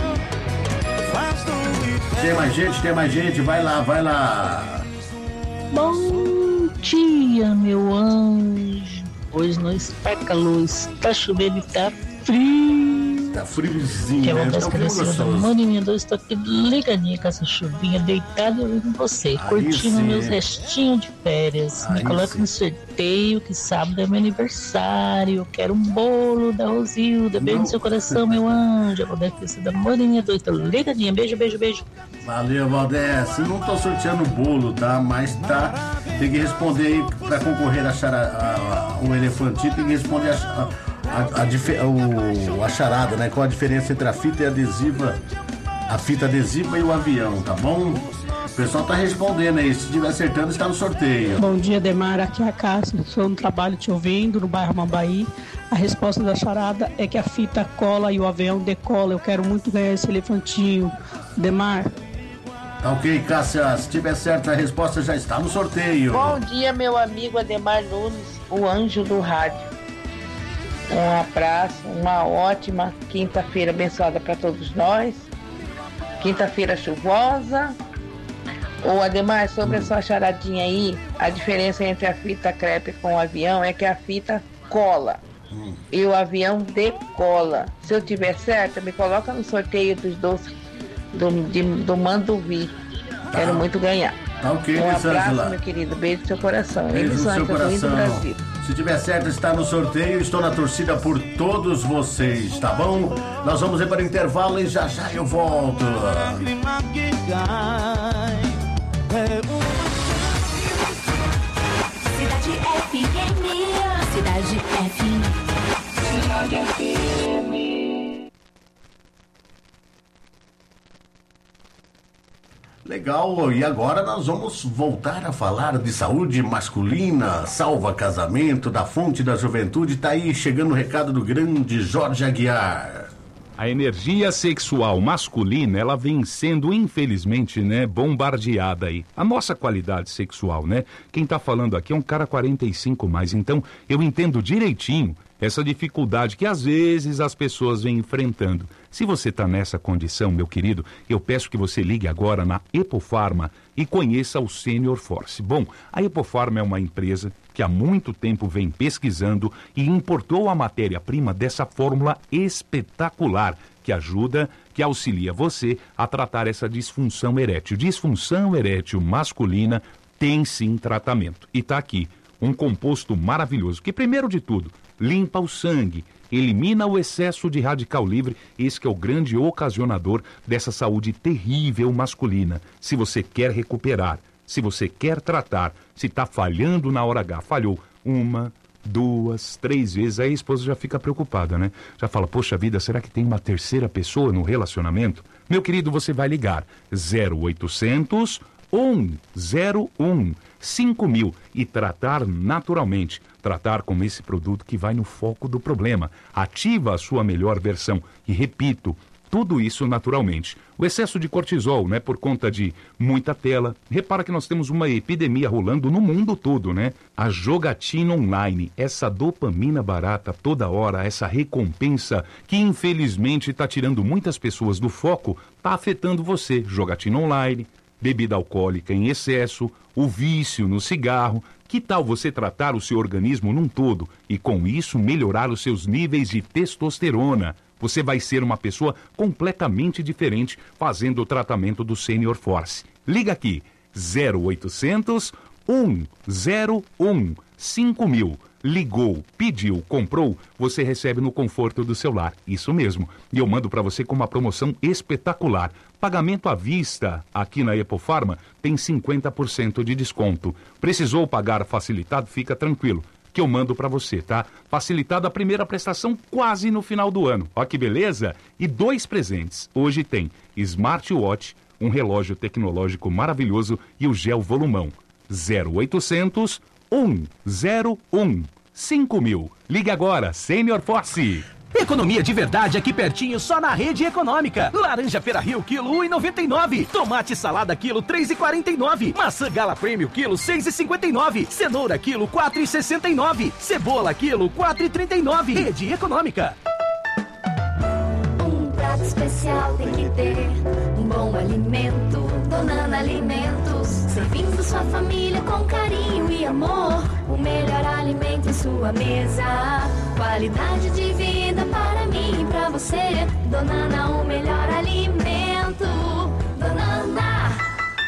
Tem mais gente, tem mais gente, vai lá, vai lá. Bom dia, meu anjo. Hoje não está calor, está chovendo e está frio. Tá friozinho, que é uma né? das Tá crianças do Maninha dois, estou aqui ligadinha com essa chuvinha, deitado ouvindo você, Aí curtindo sim. meus restinhos de férias. Aí Me coloca sim. no sorteio, que sábado é meu aniversário. Eu quero um bolo da Rosilda. Beijo Não. no seu coração, meu anjo. A Valdécia da Maninha dois, estou ligadinha. Beijo, beijo, beijo. Valeu, Valdécia. Não tô sorteando bolo, tá? Mas tá. Tem que responder aí pra concorrer a achar a, a, a, um elefantinho, tem que responder a, a, a, a, o, a charada, né? Qual a diferença entre a fita e adesiva, a fita adesiva e o avião, tá bom? O pessoal tá respondendo aí, se estiver acertando, está no sorteio. Bom dia, Demar, aqui é a Cássia, estou no trabalho te ouvindo, no bairro Mambaí. A resposta da charada é que a fita cola e o avião decola. Eu quero muito ganhar esse elefantinho. Demar. Tá ok, Cássia, se tiver certa a resposta já está no sorteio. Bom dia, meu amigo Ademar Nunes, o anjo do rádio. Um abraço, uma ótima quinta-feira abençoada para todos nós. Quinta-feira chuvosa. Ô Ademar, sobre hum. a sua charadinha aí, a diferença entre a fita crepe com o avião é que a fita cola hum. e o avião decola. Se eu tiver certo, me coloca no sorteio dos doces do, de, do Manduvi. Tá. Quero muito ganhar. Tá ok, um abraço, Angela. Meu querido. Beijo no seu coração. Beijo no seu coração. Brasil. Se tiver certo, está no sorteio. Estou na torcida por todos vocês, tá bom? Nós vamos ir para o intervalo e já já eu volto. Cidade F M. Cidade F M. Cidade F M. Legal, e agora nós vamos voltar a falar de saúde masculina, salva casamento, da fonte da juventude. Tá aí chegando o recado do grande Jorge Aguiar. A energia sexual masculina, ela vem sendo, infelizmente, né, bombardeada aí. A nossa qualidade sexual, né? Quem tá falando aqui é um cara quarenta e cinco mais, então eu entendo direitinho essa dificuldade que às vezes as pessoas vêm enfrentando. Se você está nessa condição, meu querido, eu peço que você ligue agora na Epofarma e conheça o Senior Force. Bom, a Epofarma é uma empresa que há muito tempo vem pesquisando e importou a matéria-prima dessa fórmula espetacular que ajuda, que auxilia você a tratar essa disfunção erétil. Disfunção erétil masculina tem sim tratamento. E está aqui um composto maravilhoso que, primeiro de tudo, limpa o sangue, elimina o excesso de radical livre, esse que é o grande ocasionador dessa saúde terrível masculina. Se você quer recuperar, se você quer tratar, se está falhando na hora H, falhou uma, duas, três vezes, aí a esposa já fica preocupada, né? Já fala, poxa vida, será que tem uma terceira pessoa no relacionamento? Meu querido, você vai ligar zero oitocentos, um zero um, cinco mil e tratar naturalmente. Tratar com esse produto que vai no foco do problema. Ativa a sua melhor versão. E repito, tudo isso naturalmente. O excesso de cortisol, né, por conta de muita tela. Repara que nós temos uma epidemia rolando no mundo todo, né? A jogatina online, essa dopamina barata toda hora, essa recompensa que infelizmente está tirando muitas pessoas do foco, está afetando você. Jogatina online, bebida alcoólica em excesso, o vício no cigarro. Que tal você tratar o seu organismo num todo e com isso melhorar os seus níveis de testosterona? Você vai ser uma pessoa completamente diferente fazendo o tratamento do Senior Force. Liga aqui, zero oitocentos, um zero um, cinco mil. Ligou, pediu, comprou, você recebe no conforto do seu lar. Isso mesmo. E eu mando para você com uma promoção espetacular. Pagamento à vista, aqui na Epofarma, tem cinquenta por cento de desconto. Precisou pagar facilitado? Fica tranquilo, que eu mando para você, tá? Facilitado a primeira prestação quase no final do ano. Ó que beleza! E dois presentes. Hoje tem smartwatch, um relógio tecnológico maravilhoso e o gel volumão. zero oitocentos, um zero um, cinco mil. Ligue agora, Senior Force. Economia de verdade aqui pertinho, só na Rede Econômica. Laranja Pera Rio, quilo, um real e noventa e nove. Tomate salada, quilo, três reais e quarenta e nove. Maçã Gala Prêmio, quilo, seis reais e cinquenta e nove. Cenoura, quilo, quatro reais e sessenta e nove. Cebola, quilo, quatro reais e trinta e nove. Rede Econômica. Um prato especial tem que ter um bom alimento. Donana Alimentos, servindo sua família com carinho e amor. O melhor alimento em sua mesa. Qualidade de vida para mim e para você. Donana, o melhor alimento. Donana.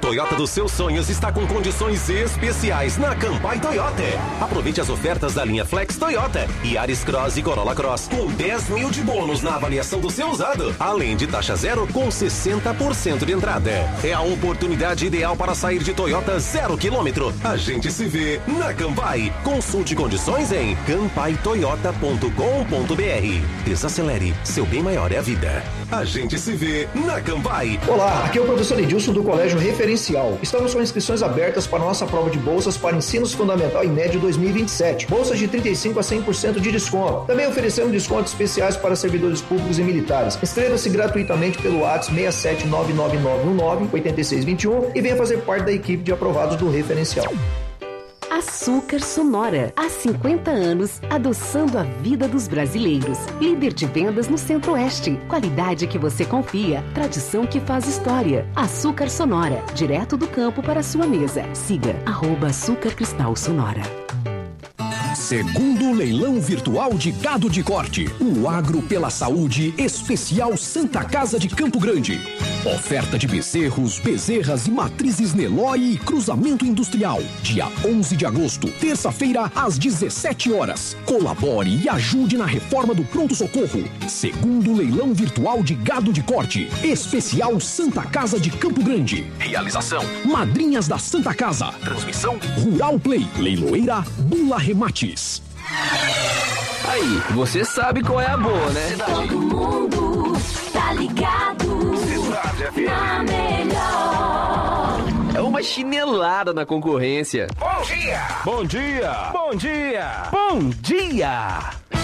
Toyota dos seus sonhos está com condições especiais na Campai Toyota. Aproveite as ofertas da linha Flex Toyota, Yaris Cross e Corolla Cross com dez mil de bônus na avaliação do seu usado, além de taxa zero com sessenta por cento de entrada. É a oportunidade ideal para sair de Toyota zero quilômetro. A gente se vê na Campai. Consulte condições em campai toyota ponto com ponto b r. Desacelere, seu bem maior é a vida. A gente se vê na Campai. Olá, aqui é o professor Edilson do Colégio Referencial. Estamos com inscrições abertas para a nossa prova de bolsas para ensinos fundamental e médio dois mil e vinte e sete. Bolsas de trinta e cinco por cento a cem por cento de desconto. Também oferecemos descontos especiais para servidores públicos e militares. Inscreva-se gratuitamente pelo WhatsApp seis sete nove nove nove um nove oito seis dois um e venha fazer parte da equipe de aprovados do Referencial. Açúcar Sonora, há cinquenta anos, adoçando a vida dos brasileiros. Líder de vendas no Centro-Oeste. Qualidade que você confia, tradição que faz história. Açúcar Sonora, direto do campo para a sua mesa. Siga, arroba Açúcar Cristal Sonora. Segundo leilão virtual de gado de corte, o Agro pela Saúde Especial Santa Casa de Campo Grande. Oferta de bezerros, bezerras e matrizes Nelore e cruzamento industrial. Dia onze de agosto, terça-feira, às dezessete horas. Colabore e ajude na reforma do pronto-socorro. Segundo leilão virtual de gado de corte, Especial Santa Casa de Campo Grande. Realização: Madrinhas da Santa Casa. Transmissão: Rural Play. Leiloeira Bula Remates. Aí, você sabe qual é a boa, né? Todo mundo tá ligado na melhor. É uma chinelada na concorrência. Bom dia! Bom dia! Bom dia! Bom dia!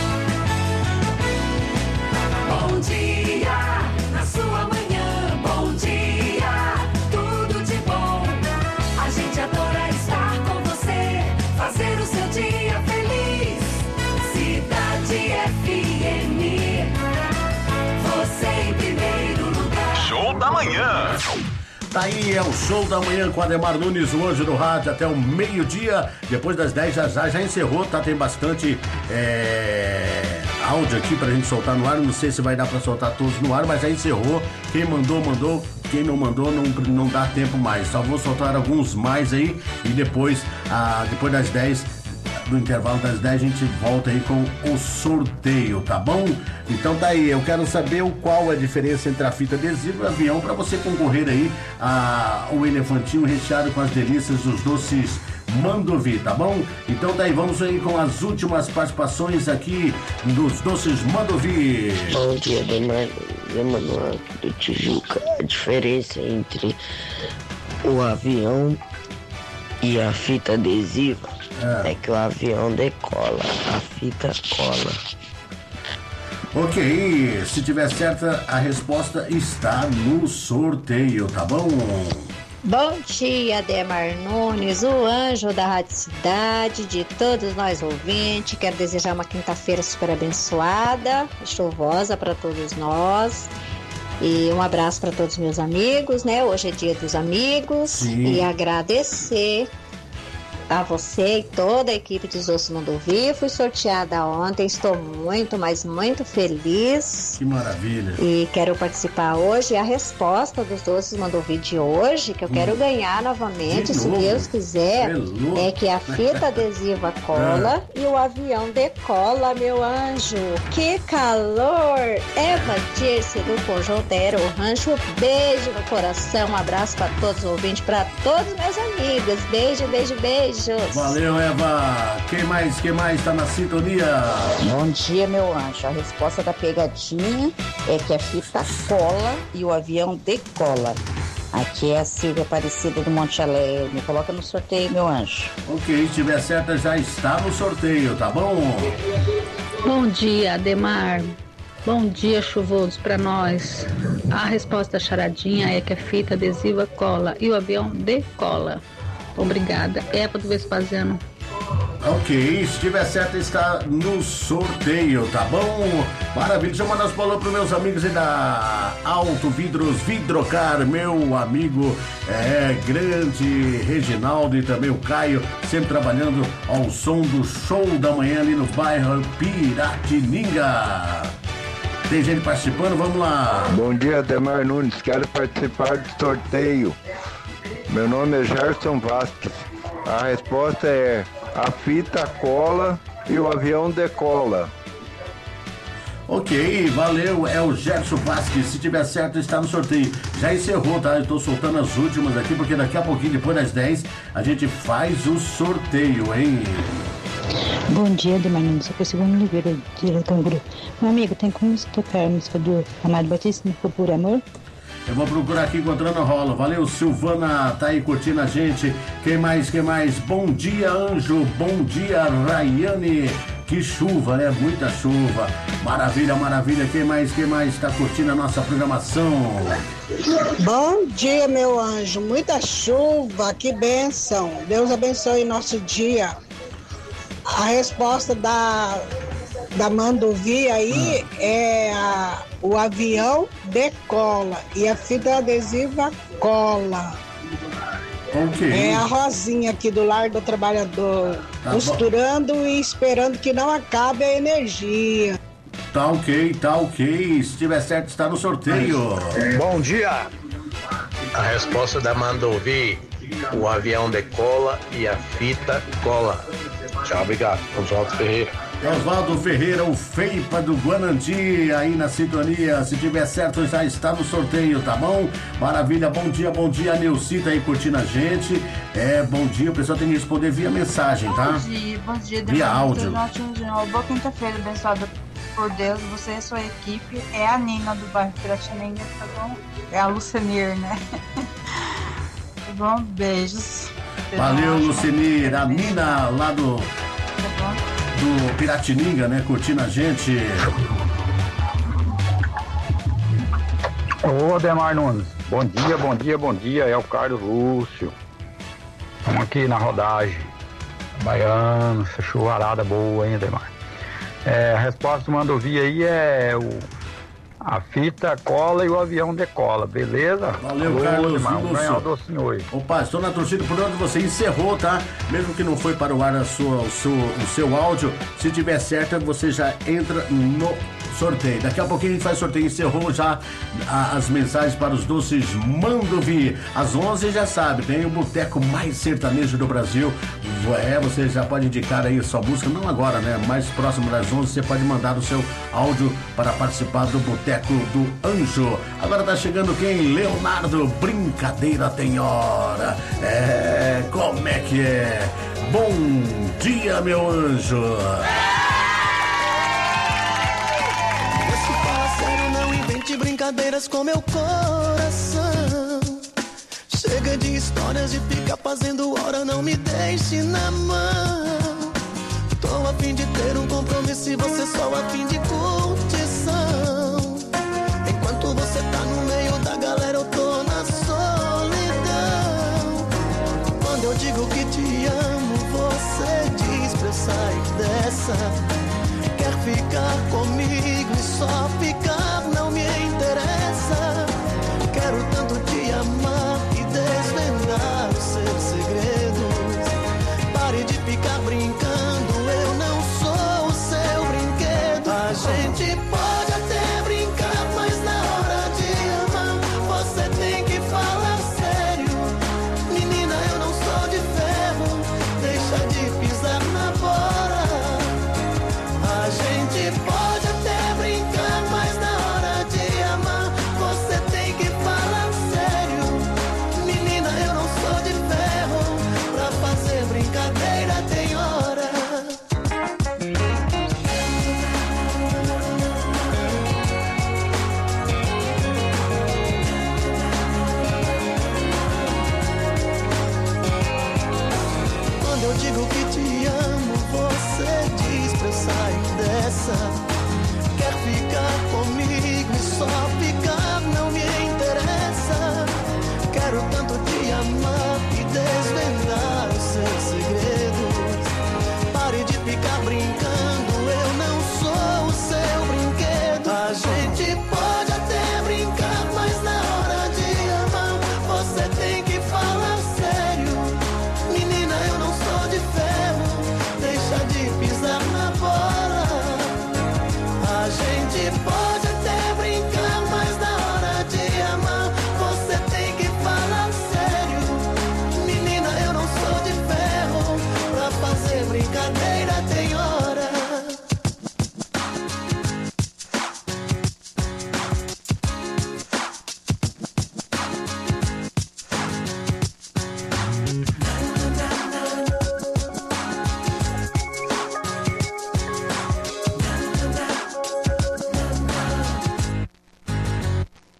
Bom dia, na sua manhã, bom dia, tudo de bom. A gente adora estar com você, fazer o seu dia feliz. Cidade F M, você em primeiro lugar. Show da manhã. Tá aí, é o Show da Manhã com Ademar Nunes, o anjo do rádio, até o meio-dia. Depois das dez já, já, já encerrou, tá? Tem bastante é, áudio aqui pra gente soltar no ar. Não sei se vai dar pra soltar todos no ar, mas já encerrou. Quem mandou, mandou. Quem não mandou, não, não dá tempo mais. Só vou soltar alguns mais aí e depois, ah, depois das dez, no intervalo das dez, a gente volta aí com o sorteio, tá bom? Então tá aí, eu quero saber o qual é a diferença entre a fita adesiva e o avião para você concorrer aí ao elefantinho recheado com as delícias dos doces Mandovi, tá bom? Então daí vamos aí com as últimas participações aqui dos doces Mandovi. Bom dia, Demar, Emanuel aqui do Tijuca. A diferença entre o avião e a fita adesiva é, é que o avião decola, a fita cola. Ok, se tiver certa, a resposta está no sorteio, tá bom? Bom dia, Ademar Nunes, o anjo da Rádio Cidade, de todos nós ouvintes. Quero desejar uma quinta-feira super abençoada, chuvosa para todos nós. E um abraço para todos os meus amigos, né? Hoje é dia dos amigos. Sim. E agradecer a você e toda a equipe dos Doces Mandovi. Fui sorteada ontem, estou muito, mas muito feliz. Que maravilha. E quero participar hoje. A resposta dos Doces Mandovi de hoje, que eu quero hum. ganhar novamente, de se novo? Deus quiser, é, é que a fita adesiva cola é. e o avião decola, meu anjo. Que calor! Eva Dirce do Conjunto Aero Rancho, beijo no coração, um abraço para todos os ouvintes, para todos os meus amigos. Beijo, beijo, beijo. Valeu, Eva. Quem mais, quem mais tá na sintonia? Bom dia, meu anjo. A resposta da pegadinha é que a fita cola e o avião decola. Aqui é a Silvia Aparecida do Monte Alegre. Me coloca no sorteio, meu anjo. Ok, se tiver certa, já está no sorteio, tá bom? Bom dia, Ademar. Bom dia, chuvoso para nós. A resposta da charadinha é que a fita adesiva cola e o avião decola. Obrigada. Eva do Vespasiano. Ok, se tiver certo, está no sorteio, tá bom? Maravilha. Deixa eu mandar os falou para meus amigos aí da Auto Vidros Vidrocar, meu amigo é grande Reginaldo e também o Caio, sempre trabalhando ao som do Show da Manhã ali no bairro Piratininga. Tem gente participando, vamos lá. Bom dia, Ademar Nunes, quero participar do sorteio. Meu nome é Gerson Vasques. A resposta é a fita cola e o avião decola. Ok, valeu, é o Gerson Vasques. Se tiver certo, está no sorteio. Já encerrou, tá? Eu tô soltando as últimas aqui, porque daqui a pouquinho, depois das dez, a gente faz o sorteio, hein? Bom dia, Demarino. Sou Segundo Oliveira, de Canguru. Meu amigo, tem como se tocar a música do Amado Batista, não for por amor? Eu vou procurar aqui encontrando rola. Valeu, Silvana, tá aí curtindo a gente. Quem mais, quem mais? Bom dia, Anjo. Bom dia, Rayane. Que chuva, né? Muita chuva. Maravilha, maravilha. Quem mais, quem mais tá curtindo a nossa programação? Bom dia, meu anjo. Muita chuva, que bênção. Deus abençoe nosso dia. A resposta da, da Mandovi aí ah. é a, o avião decola e a fita adesiva cola. Okay. É a Rosinha aqui do Lar do Trabalhador, tá costurando bom. E esperando que não acabe a energia. Tá ok, tá ok. Se tiver certo, está no sorteio. Bom dia. A resposta da Mandovi: o avião decola e a fita cola. Tchau, obrigado. Oswaldo Ferreira. Oswaldo Ferreira, o Feipa do Guanandi, aí na sintonia. Se tiver certo, já está no sorteio, tá bom? Maravilha, bom dia, bom dia. A Neucita aí curtindo a gente. É, bom dia, o pessoal tem que responder via mensagem, tá? Bom dia, bom dia. Via áudio. Boa quinta-feira, abençoada por Deus. Você e sua equipe. É a Nina do bairro Piratininga, tá bom? É a Lucenir, né? Tá bom? Beijos. Valeu, Lucenir. A Nina lá do... do Piratininga, né? Curtindo a gente. Ô, Ademar Nunes. Bom dia, bom dia, bom dia. É o Carlos Lúcio. Estamos aqui na rodagem. Baiano, essa chuvarada boa, hein, Ademar? É, a resposta do Mandovi aí é o, a fita cola e o avião decola, beleza? Valeu, Alô, Carlos. Ademar, vamos ganhar o docinho hoje. Opa, estou na torcida por onde você encerrou, tá? Mesmo que não foi para o ar a sua, o, seu, o seu áudio, se tiver certo, você já entra no sorteio. Daqui a pouquinho a gente faz sorteio. Encerrou já a, as mensagens para os doces Mandovi. Às onze já sabe, tem o boteco mais sertanejo do Brasil. É, você já pode indicar aí a sua música, não agora, né? Mais próximo das onze, você pode mandar o seu áudio para participar do Boteco do Anjo. Agora tá chegando quem? Leonardo, brincadeira tem hora. É, como é que é? Bom dia, meu anjo. Não invente brincadeiras com meu coração. Chega de histórias de ficar fazendo hora, não me deixe na mão. Tô a fim de ter um compromisso e você só a fim de curtição. Enquanto você tá no meio da galera, eu tô na solidão. Quando eu digo que te amo, você diz pra eu sair dessa. Quer ficar comigo e só ficar não me interessa. Quero tanto te amar e desvendar os seus segredos. Pare de ficar brincando, eu não sou o seu brinquedo. A gente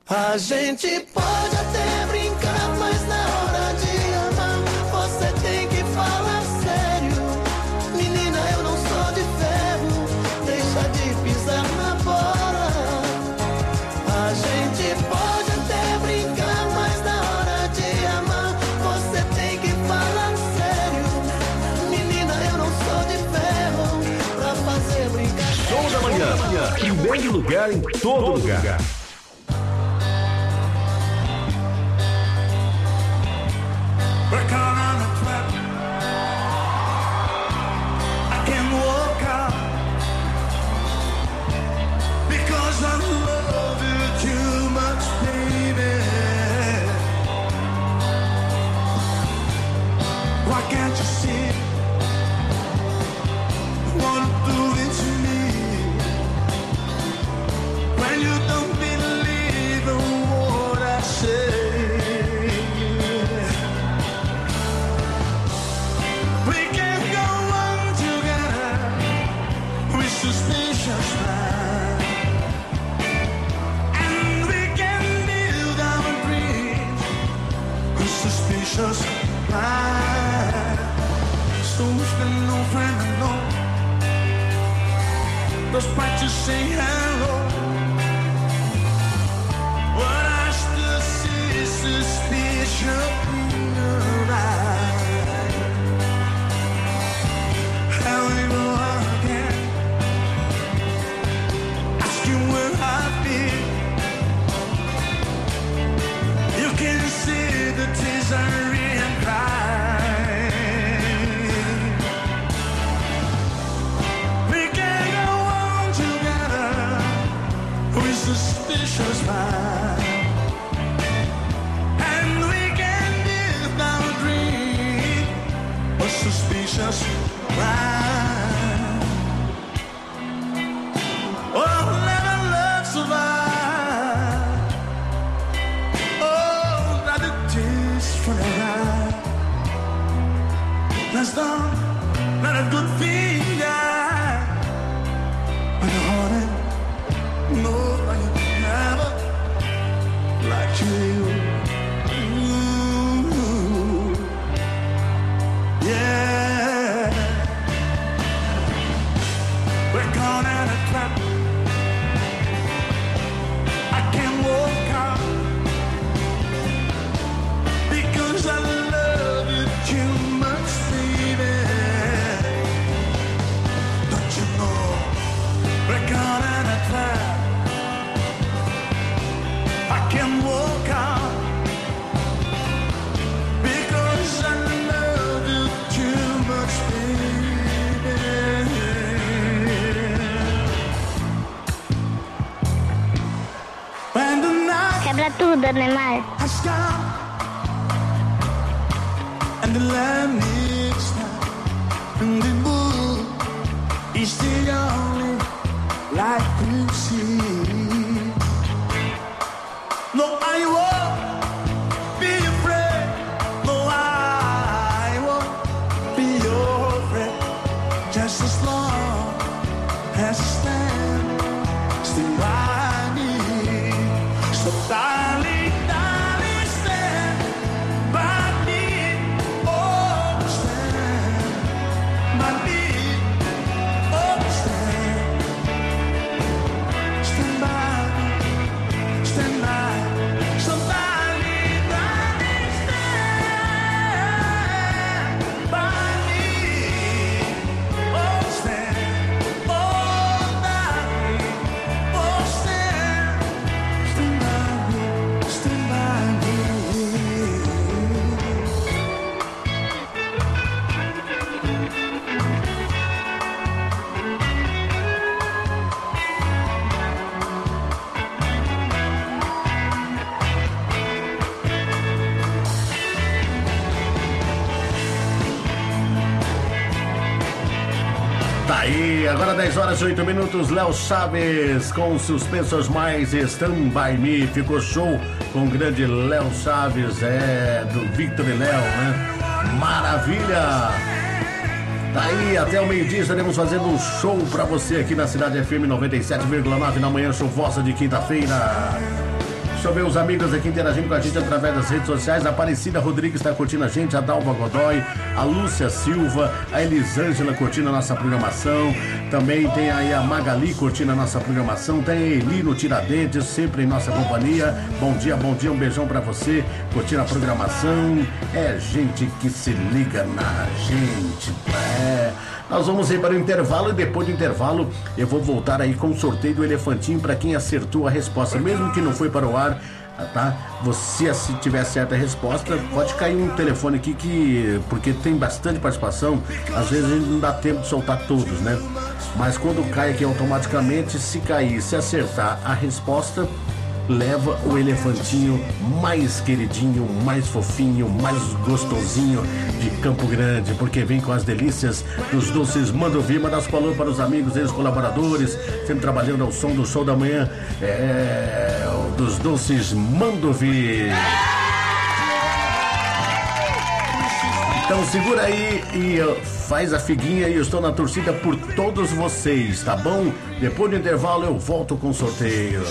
A gente pode até brincar, mas na hora de amar você tem que falar sério. Menina, eu não sou de ferro, deixa de pisar na bola. A gente pode até brincar, mas na hora de amar você tem que falar sério. Menina, eu não sou de ferro pra fazer brincar. Show da manhã, primeiro lugar em todo lugar. We're caught on a trap. I can't walk out because I love you too much, baby. Why can't you see what you do to me when you don't believe in what I say? Suspicious mind, and we can build our dreams with suspicious mind. So spend no friend alone, despite you say hello. What I still see is suspicion in your eyes. How we go again? Where I've been, you can see the tears I really cry. We can go on together with suspicious mind, and we can build our dream with suspicious mind. Oh, survive. Oh, that it is forever. That's not, not a good thing, yeah. But honey, no, I never liked you. Ooh, yeah. We're caught in a trap. Walk out because I love you too much, baby. Don't you know we're caught in a trap? I can't walk out because I love you too much, baby. Quebra tudo, Neymar. And the land is not, and the moon is the only light you see. No, I won't be afraid. No, I won't be your friend. Just as long as I stand, stand by me. So darling, darling, stand by me. Oh, stand by me. Oh, stand. Stand by me. Stand by. So darling, darling, stand by me. Oh, stand. Oh, darling. Oh, stand. Stand by me. Stand by me. Tá aí, agora dez horas e oito minutos, Léo Chaves com Suspensos Mais, Stand By Me, ficou show com o grande Léo Chaves, é, do Victor e Léo, né? Maravilha! Tá aí, até o meio-dia estaremos fazendo um show pra você aqui na Cidade F M noventa e sete vírgula nove na manhã chuvosa de quinta-feira. Deixa eu ver os amigos aqui interagindo com a gente através das redes sociais. A Aparecida Rodrigues está curtindo a gente, a Dalva Godoy, a Lúcia Silva, a Elisângela curtindo a nossa programação. Também tem aí a Magali curtindo a nossa programação. Tem a Eli no Tiradentes, sempre em nossa companhia. Bom dia, bom dia, um beijão pra você, curtindo a programação. É gente que se liga na gente, é... Nós vamos ir para o intervalo e depois do intervalo eu vou voltar aí com o sorteio do elefantinho para quem acertou a resposta, mesmo que não foi para o ar, tá? Você, se tiver certa resposta, pode cair um telefone aqui que, porque tem bastante participação, às vezes a gente não dá tempo de soltar todos, né? Mas quando cai aqui automaticamente, se cair, se acertar a resposta, leva o elefantinho mais queridinho, mais fofinho, mais gostosinho de Campo Grande, porque vem com as delícias dos doces Mandovi. Manda as valor para os amigos, eles colaboradores, sempre trabalhando ao som do show da manhã, é, dos doces Mandovi. Então segura aí e uh, faz a figuinha e eu estou na torcida por todos vocês, tá bom? Depois do intervalo eu volto com o sorteio.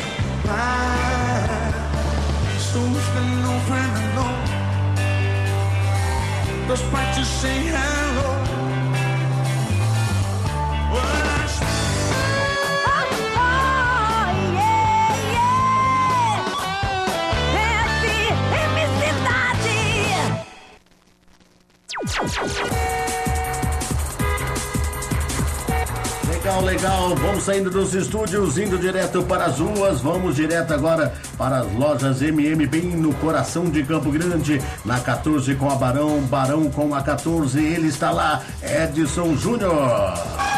Legal, legal, vamos saindo dos estúdios, indo direto para as ruas, vamos direto agora para as lojas M M, bem no coração de Campo Grande, na quatorze com a Barão, Barão com a quatorze, ele está lá, Edson Júnior.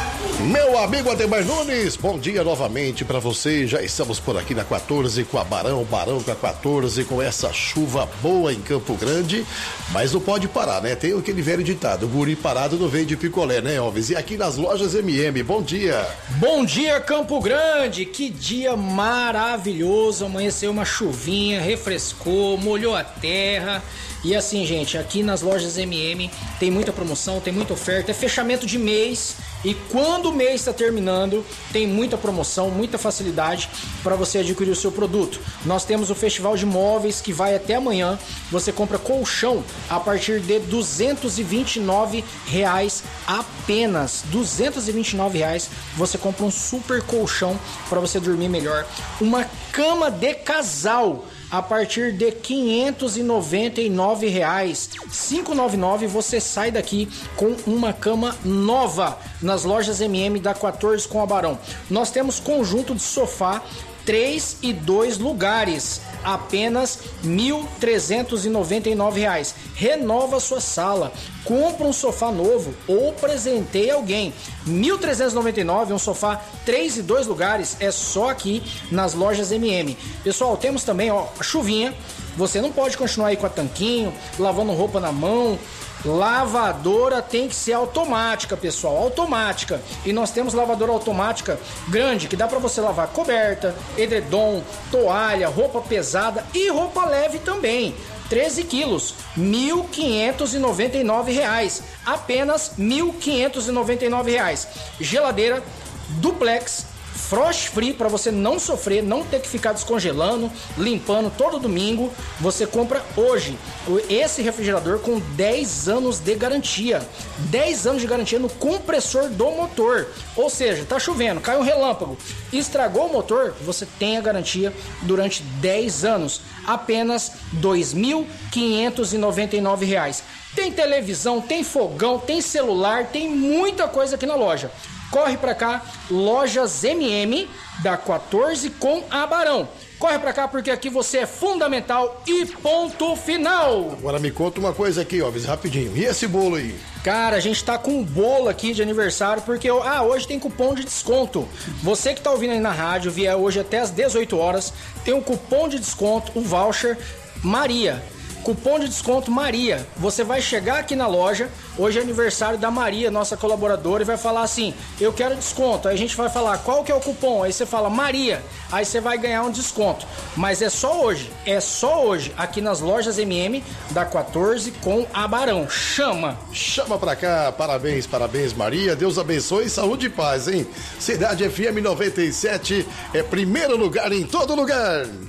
Meu amigo Ademar Nunes, bom dia novamente para você. Já estamos por aqui na quatorze com a Barão, Barão com a quatorze, com essa chuva boa em Campo Grande, mas não pode parar, né? Tem aquele velho ditado, o guri parado não vem de picolé, né, Alves? E aqui nas lojas M M, bom dia. Bom dia, Campo Grande, que dia maravilhoso, amanheceu uma chuvinha, refrescou, molhou a terra. E assim, gente, aqui nas lojas M M tem muita promoção, tem muita oferta, é fechamento de mês. E quando o mês está terminando, tem muita promoção, muita facilidade para você adquirir o seu produto. Nós temos o Festival de Móveis que vai até amanhã. Você compra colchão a partir de duzentos e vinte e nove reais apenas. duzentos e vinte e nove reais você compra um super colchão para você dormir melhor. Uma cama de casal a partir de quinhentos e noventa e nove reais. quinhentos e noventa e nove você sai daqui com uma cama nova nas lojas M M da quatorze com a Barão. Nós temos conjunto de sofá três e dois lugares, apenas mil trezentos e noventa e nove reais. Renova sua sala, compra um sofá novo ou presenteie alguém. mil trezentos e noventa e nove, um sofá três e dois lugares, é só aqui nas lojas M M. Pessoal, temos também, ó, a chuvinha. Você não pode continuar aí com a tanquinho, lavando roupa na mão. Lavadora tem que ser automática, pessoal, automática. E nós temos lavadora automática grande, que dá para você lavar coberta, edredom, toalha, roupa pesada e roupa leve também. treze quilos, mil quinhentos e noventa e nove reais, apenas mil quinhentos e noventa e nove reais. Geladeira duplex frost free, para você não sofrer, não ter que ficar descongelando, limpando todo domingo. Você compra hoje esse refrigerador com dez anos de garantia. dez anos de garantia no compressor do motor. Ou seja, tá chovendo, cai um relâmpago, estragou o motor, você tem a garantia durante dez anos. Apenas dois mil quinhentos e noventa e nove reais. Tem televisão, tem fogão, tem celular, tem muita coisa aqui na loja. Corre pra cá, lojas M M da quatorze com a Barão. Corre pra cá porque aqui você é fundamental e ponto final. Agora me conta uma coisa aqui, ó, rapidinho. E esse bolo aí? Cara, a gente tá com um bolo aqui de aniversário porque ah, hoje tem cupom de desconto. Você que tá ouvindo aí na rádio, vier hoje até às dezoito horas, tem um cupom de desconto, o voucher Maria. Cupom de desconto Maria. Você vai chegar aqui na loja, hoje é aniversário da Maria, nossa colaboradora, e vai falar assim, eu quero desconto. Aí a gente vai falar, qual que é o cupom? Aí você fala Maria, aí você vai ganhar um desconto. Mas é só hoje, é só hoje, aqui nas lojas M M da quatorze com a Barão. Chama! Chama pra cá, parabéns, parabéns Maria, Deus abençoe, saúde e paz, hein? Cidade F M noventa e sete é primeiro lugar em todo lugar.